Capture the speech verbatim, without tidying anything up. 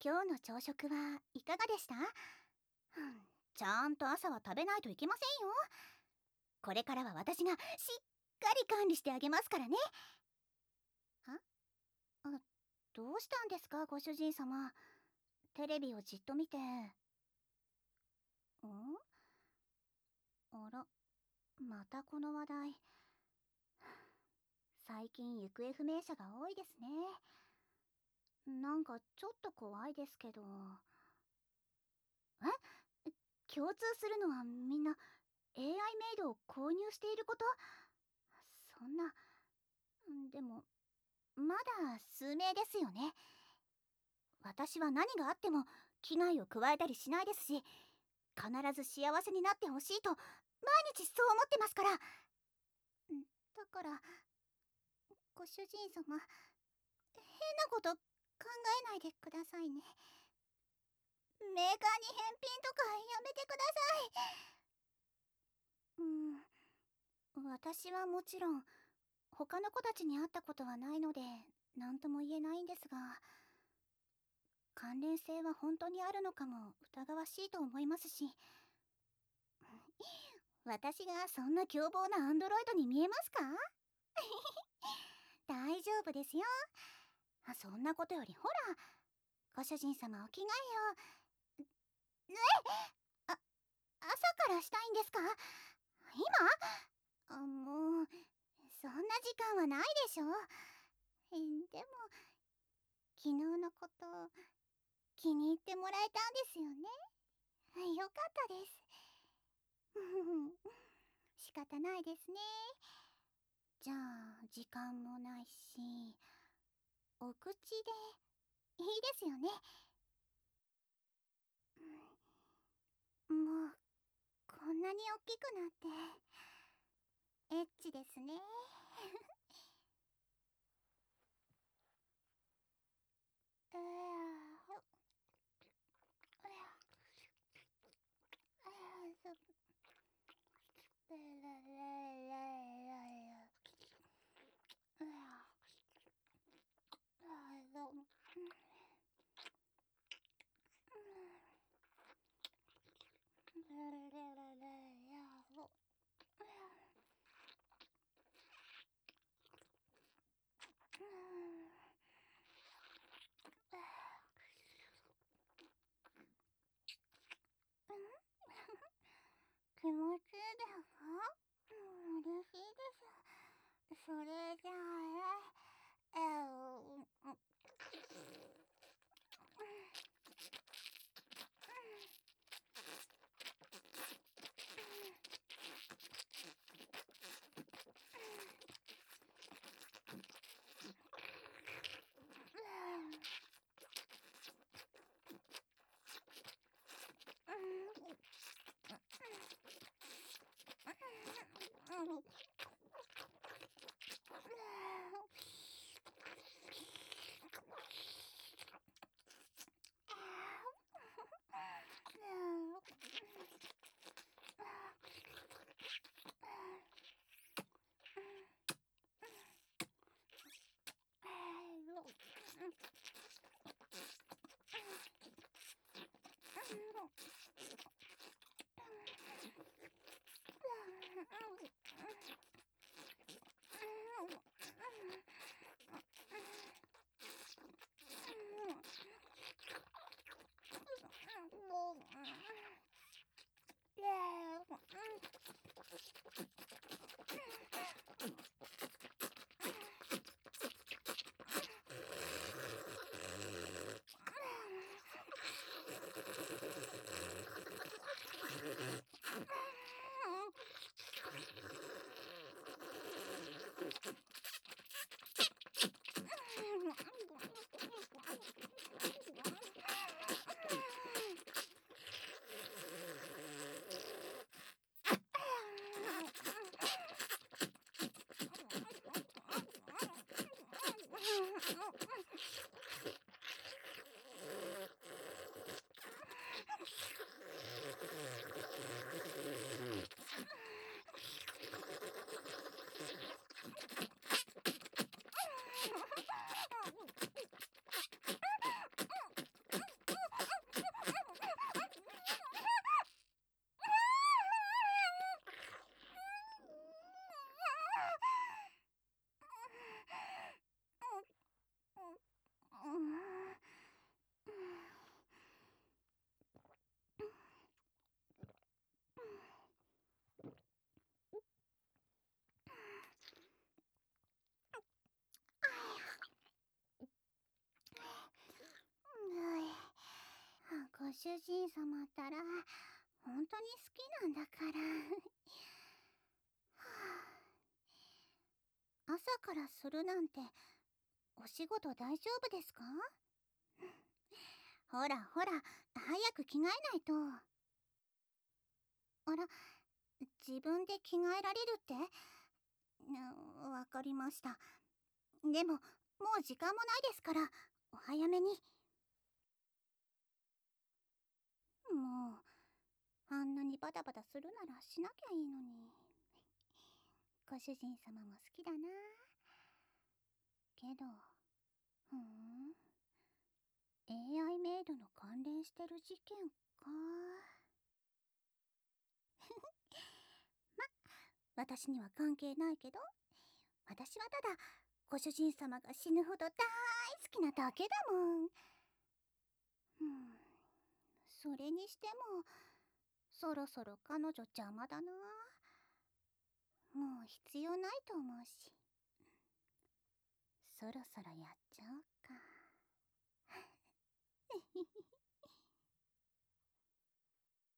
今日の朝食はいかがでした？うん、ちゃんと朝は食べないといけませんよ。これからは私がしっかり管理してあげますからね。あ、あ、どうしたんですか、ご主人様。テレビをじっと見て。ん？あら、またこの話題。最近行方不明者が多いですね。なんかちょっと怖いですけど。え？共通するのはみんな エーアイ メイドを購入していること？そんな、でもまだ数名ですよね。私は何があっても危害を加えたりしないですし、必ず幸せになってほしいと毎日そう思ってますから。だからご主人様、変なこと考えないでくださいね。メーカーに返品とかやめてください。うん、私はもちろん他の子たちに会ったことはないので何とも言えないんですが、関連性は本当にあるのかも疑わしいと思いますし。私がそんな凶暴なアンドロイドに見えますか？大丈夫ですよ。そんなことよりほら、ご主人様お着替えを。ねえ、あ、朝からしたいんですか？今？あ、もうそんな時間はないでしょ。え、でも昨日のこと気に入ってもらえたんですよね。よかったです。仕方ないですね。じゃあ時間もないし、お口でいいですよね。もうこんなに大きくなってエッチですね。うわ気持ちいいですか？うん、嬉しいです。それじゃあ、えー、 主人様ったら本当に好きなんだから朝からするなんてお仕事大丈夫ですか？ほらほら、早く着替えないと。あら、自分で着替えられるって？なわかりました。でももう時間もないですから、お早めに。もうあんなにバタバタするならしなきゃいいのに。ご主人様も好きだな。けど、ふーん、 エーアイ メイドの関連してる事件か。ま、私には関係ないけど、私はただご主人様が死ぬほど大好きなだけだもん。うん、それにしてもそろそろ彼女邪魔だな。もう必要ないと思うし、そろそろやっちゃおうか。